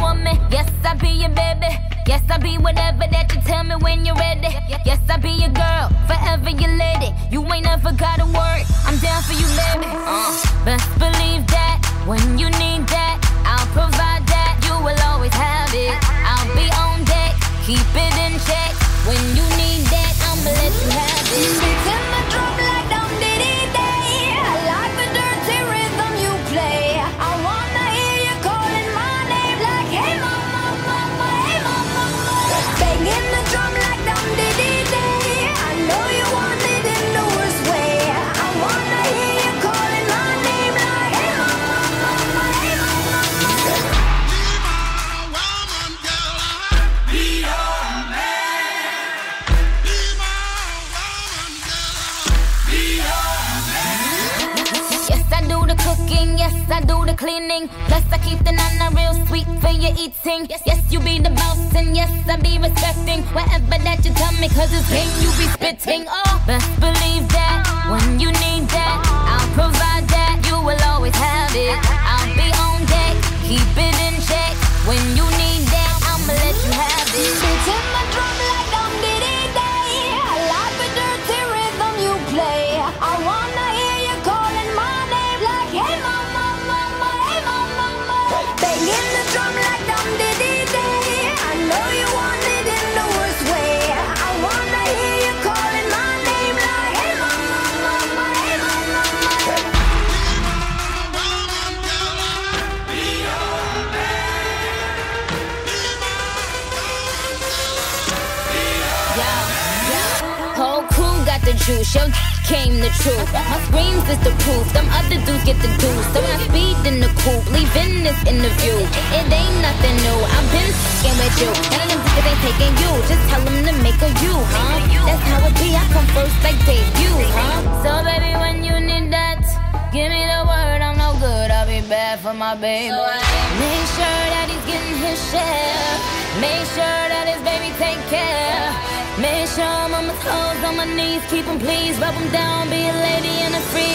woman. Yes, I be your baby. Yes, I be whatever that you tell me when you're ready. Yes, I be your girl, forever your lady. You ain't never gotta worry, I'm down for you, baby. Best believe that when you need that, I'll provide that. You will always have it. I'll be on deck, keep it in check. When you need that, I'ma let you have it. Beating the drum like dum diddy day. I like the dirty rhythm you play. I wanna hear you calling my name like hey mama, mama, hey mama, mama. Banging the drum like dum diddy day. I know you want it in the worst way. I wanna hear you calling my name like hey mama, mama, hey mama, mama. Yes, I do the cleaning. Plus, I keep the nana real sweet for your eating. Yes, you be the boss, and yes, I be respecting whatever that you tell me, cause it's game you be spitting. Oh, best believe that when you need that, I'll provide that. You will always have it. I'll be on deck, keep it in check. When you need that, I'ma let you have it. Beating my drum like dum diddy day. I like the dirty rhythm you play. I wanna hear you calling my name like hey mama, mama, hey mama, mama. Banging the drum like dum diddy day. I know you want it in the worst way. I wanna hear you calling my name like hey mama, mama, hey mama, mama. Whole crew got the juice, yo came the truth. My screams is the proof, them other dudes get the deuce. So I speed in the coupe, leaving this interview. It ain't nothing new, I've been f***ing with you. None of them niggas ain't taking you, just tell them to make a you, huh? That's how it be, I come first like debut, huh? So baby, when you need that, give me the word, I'm no good, I'll be bad for my baby. Make sure that he's getting his share. Make sure that his baby take care. Make sure I'm on my toes, on my knees, keep him please, rub him down, be a lady and a free.